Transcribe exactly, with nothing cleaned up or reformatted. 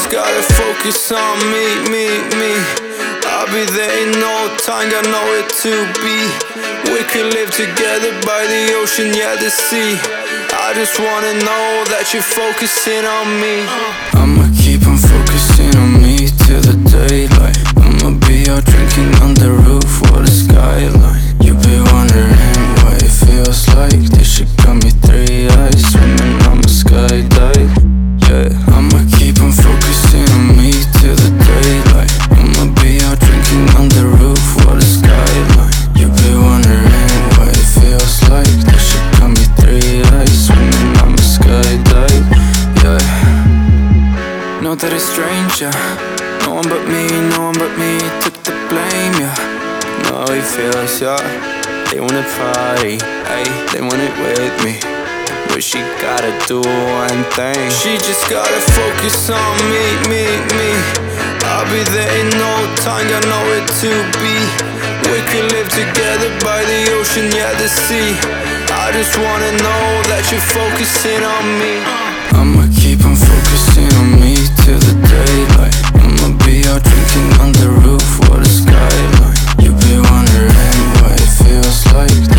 just gotta focus on me, me, me. I'll be there in no time, got nowhere to be. We could live together by the ocean, yeah, the sea. I just wanna know that you're focusing on me. I'ma keep on focusing on me till the daylight. I'ma be out drinking on the roof, what a skyline. You be wondering what it feels like. This shit got me three eyes, swimming on a skydive. Yeah, I'ma keep on focusing on me till the daylight. I'ma be out drinking on the roof, what a skyline. You be wondering what it feels like. This shit got me three eyes, swimming on a skydive. Yeah, know that it's strange, yeah. No one but me, no one but me took the blame, yeah. Know how it feels, yeah. They wanna party, ayy, they want it with me. But she gotta do one thing. She just gotta focus on me, me, me. I'll be there in no time, got nowhere to be. We could live together by the ocean, yeah, the sea. I just wanna know that you're focusing on me. I'ma keep on focusing on me till the daylight. I'ma be out drinking on the roof, what a skyline. You be wondering what it feels like.